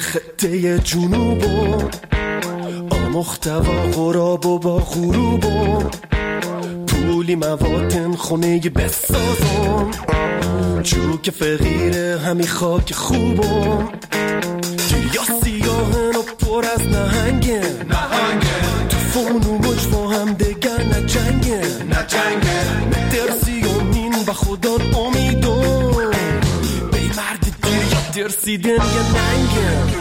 خطه جنوب و محتوا غراب و با غروب و پولی مواتن خونه بسازم جو که فقیره همی خاک خوبم دریا سیاهن و پر از نهنگه تو فون و مج با هم دگر نجنگه درسی و مین و خدا امیدم بی مرد دیر یا درسیدن یا ننگه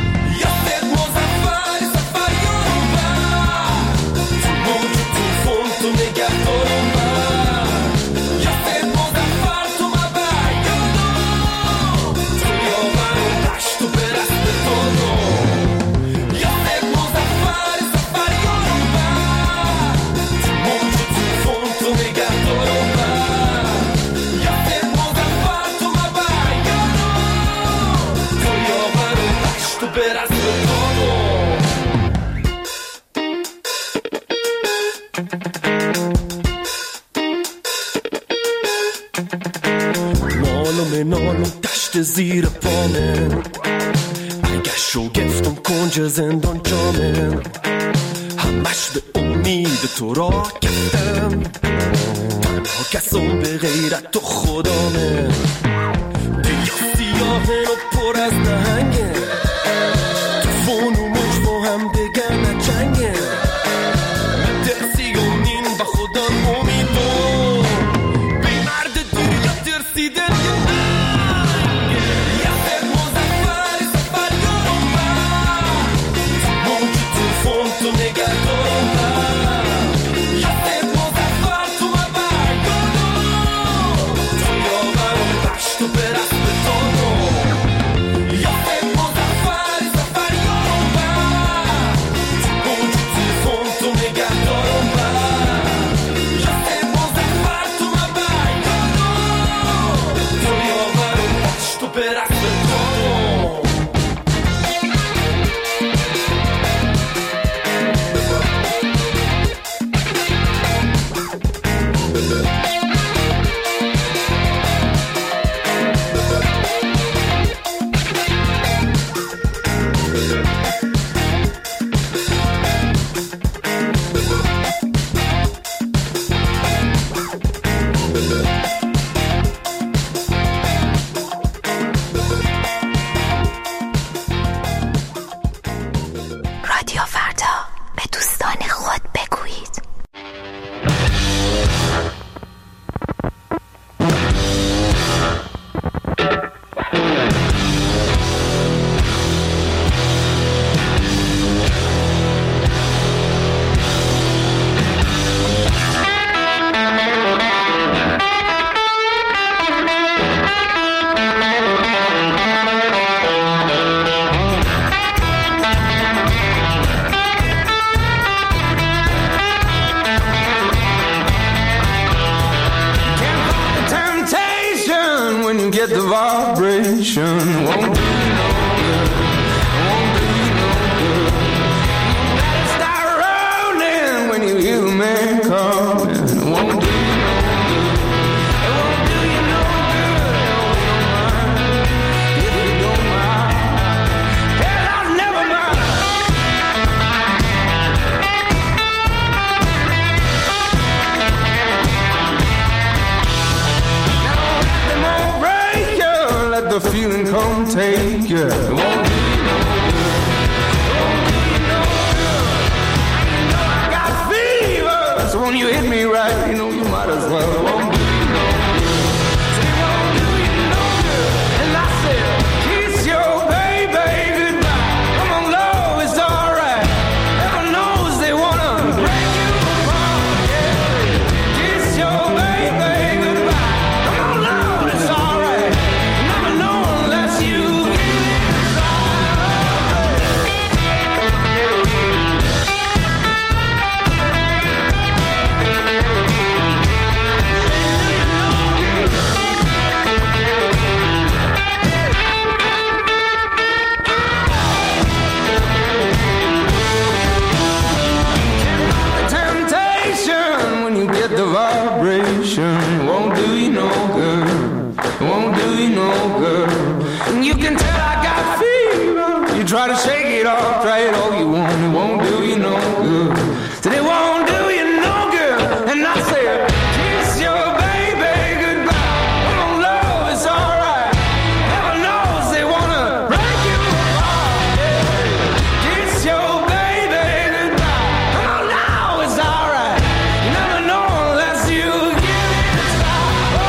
زیر پامن اگه شگفتم کنج زندان جامن همش به امید تو را کردم تنها کسم به غیرت تو خدامه دریا سیاهن و پر از نهنگه تو فون و مج با هم دگر نجنگه درسی و نین و خدا امیدم بی مرد دریا درسیدن You can tell I got fever. try to shake it off, try it all you want, it won't do you no good. Said it won't do you no good. And I said, kiss your baby goodbye. Oh, love, it's alright. Heaven knows they wanna break you apart. Yeah. Kiss your baby goodbye. Oh, now it's alright. You never know unless you give it a try. Oh,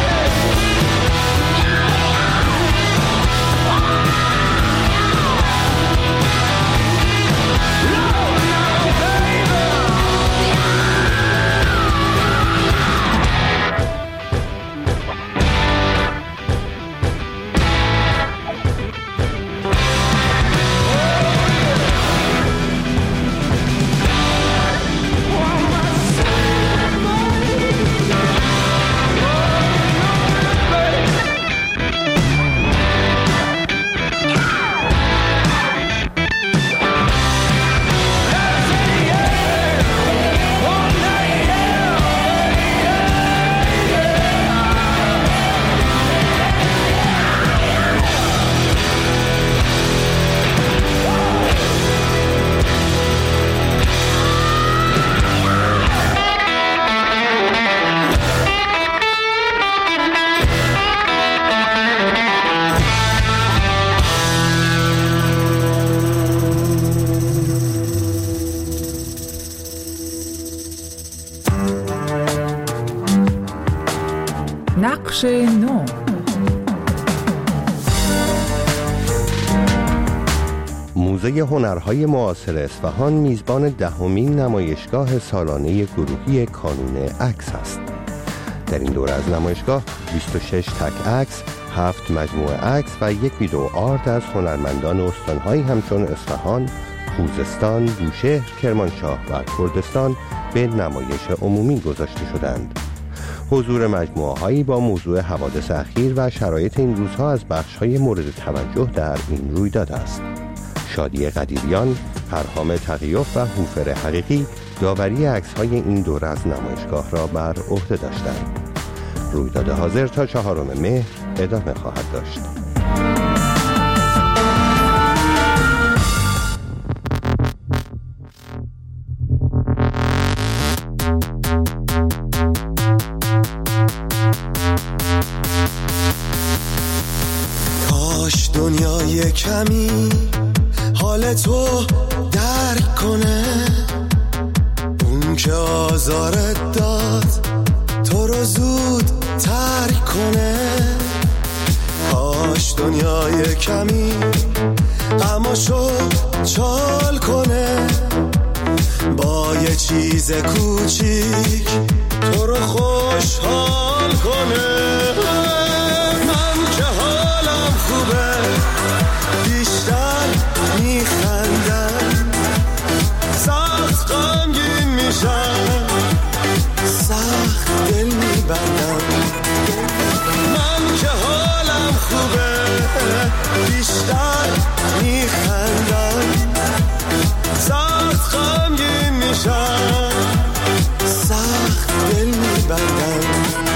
نقش نو. موزه هنرهای معاصر اصفهان میزبان 10مین نمایشگاه سالانه گروهی کانون عکس است. در این دوره از نمایشگاه 26 تک عکس، 7 مجموعه عکس و یک ویدئو آرت از هنرمندان استان‌هایی همچون اصفهان، خوزستان، بوشهر، کرمانشاه و کردستان به نمایش عمومی گذاشته شدند. حضور مجموعه‌هایی با موضوع حوادث اخیر و شرایط این روزها از بخش‌های مورد توجه در این رویداد است. شادی قدیریان، پرهام تقی‌یوف و هوفر حقیقی داوری عکس‌های این دوره از نمایشگاه را بر عهده داشتند. رویداد حاضر تا 4 مهر ادامه خواهد داشت. کاش دنیای کمی حال تو درک کنه، اون که آزارت داد تو رو زود ترک کنه. کاش دنیای کمی غماشو چال کنه، با یه چیز کوچیک تو رو خوشحال کنه. من که حالم خوبه بیشتر میخندم، سخت غمگین میشم، سخت دل میبندم. من که حالم خوبه بیشتر میخندم، سخت غمگین میشم، سخت دل میبندم.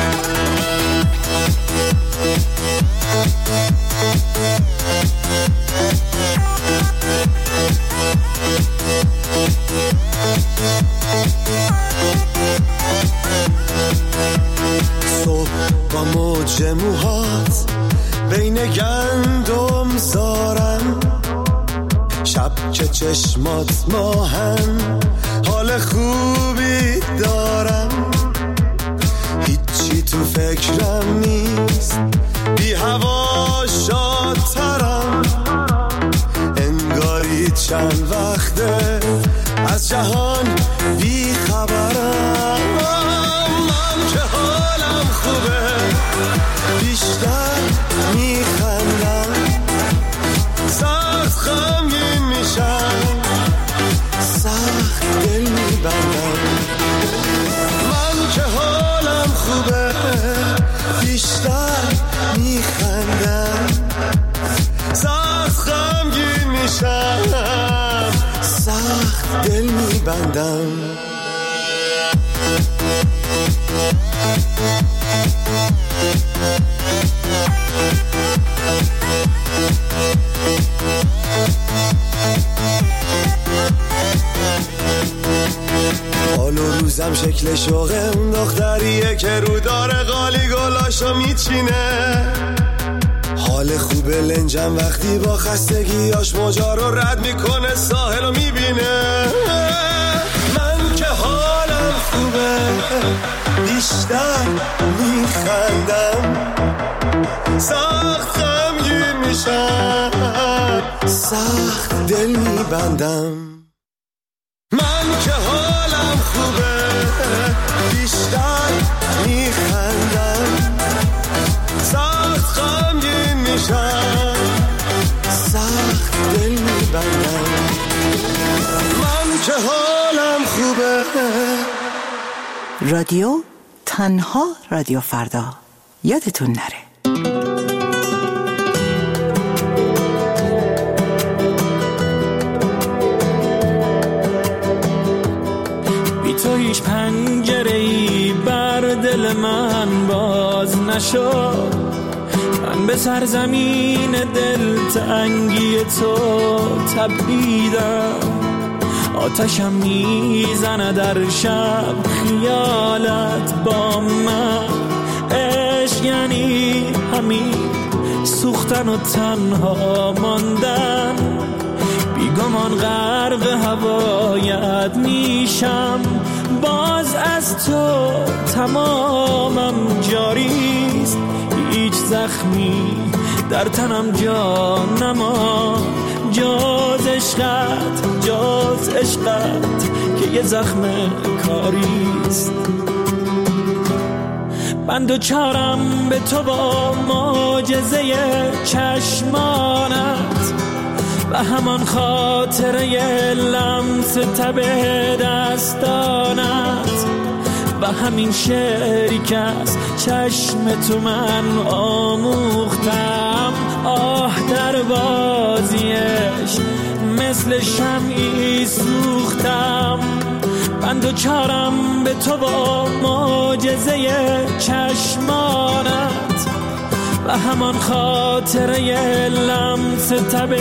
صبح با موج موهات بین گندم زارم، شب که چشمات ماهن حال خوبی دارم. هیچی تو فکرم نیست، بی هوا شادترم، انگاری چند وقته از جهان بی خبرم. من که حالم خوبه بیشتر میخندم، سخت غمگین میشم، سخت دل میبندم. من که حالم خوبه بیشتر میخندم، سخت غمگین میشم، سخت دل میبندم. روزم شکل شوقه اون دختریه که رو داره قالی گلاشو میچینه. حال خوبه لنجم وقتی با خستگیاش موجا رو رد میکنه ساحل رو میبینه. من که حالم خوبه بیشتر میخندم، سخت غمگین میشم، سخت دل میبندم. من که حالم خوبه بیشتر میخندم، سخت غمگین میشم، سخت دل میبندم. من که حالم خوبه. رادیو تنها رادیو فردا، یادتون نره. بی تو هیچ پنجره‌ای بر دل من باز نشد. من به سرزمین دلتنگی تو تپیدم. آتشم میزنه در شب خیالت با من. عشق یعنی همین سوختن و تنها ماندن. بیگمان غرق هوایت میشم، باز از تو تمامم جاریست. هیچ زخمی در تنم جا نما، جاز عشقت که یه زخم کاریست. من دوچارم به تو با معجزه چشمانت و همان خاطره لمس تب دستانت و همین شعری که از چشم تو من آموختم. آه در بازیش مثل شمعی سوختم. من دوچارم به تو با معجزه چشمانت و همان خاطره لمس تب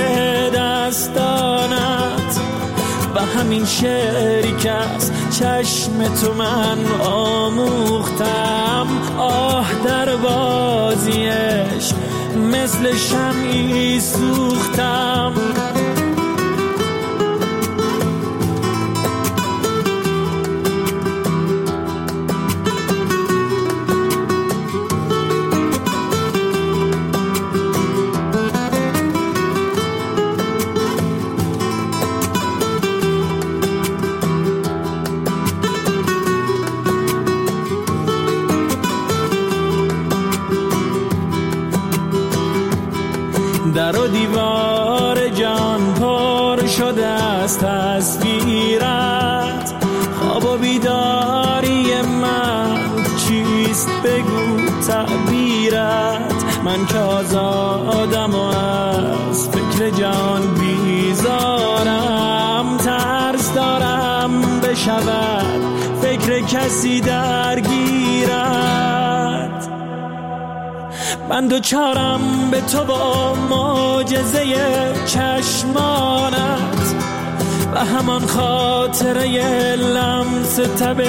دستانت و همین شعری که از چشم تو من آموختم. آه در بازیش مثل شمعی سوختم. در و دیوار جان پر شده از تصویرت. خواب و بیداری من چیست بگو تعبیرت. من که آزادم و از فکر جان بیزارم. ترس دارم بشود فکر کسی درگیرت. من دوچارم به تو با معجزه چشمانت و همان خاطره لمس تب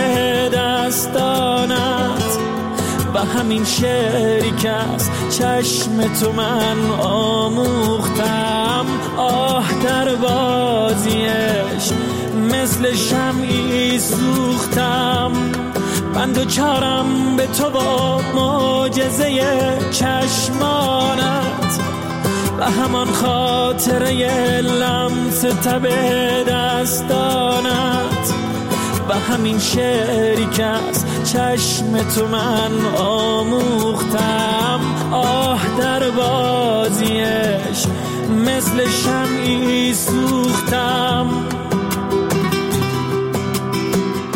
دستانت و همین شعری که از چشم تو من آموختم. آه در بازیش مثل شمعی سوختم. من دوچارم به تو با معجزه چشمانت و همان خاطره لمس تب دستانت و همین شعری که از چشم تو من آموختم. آه در بازیش مثل شمعی سوختم.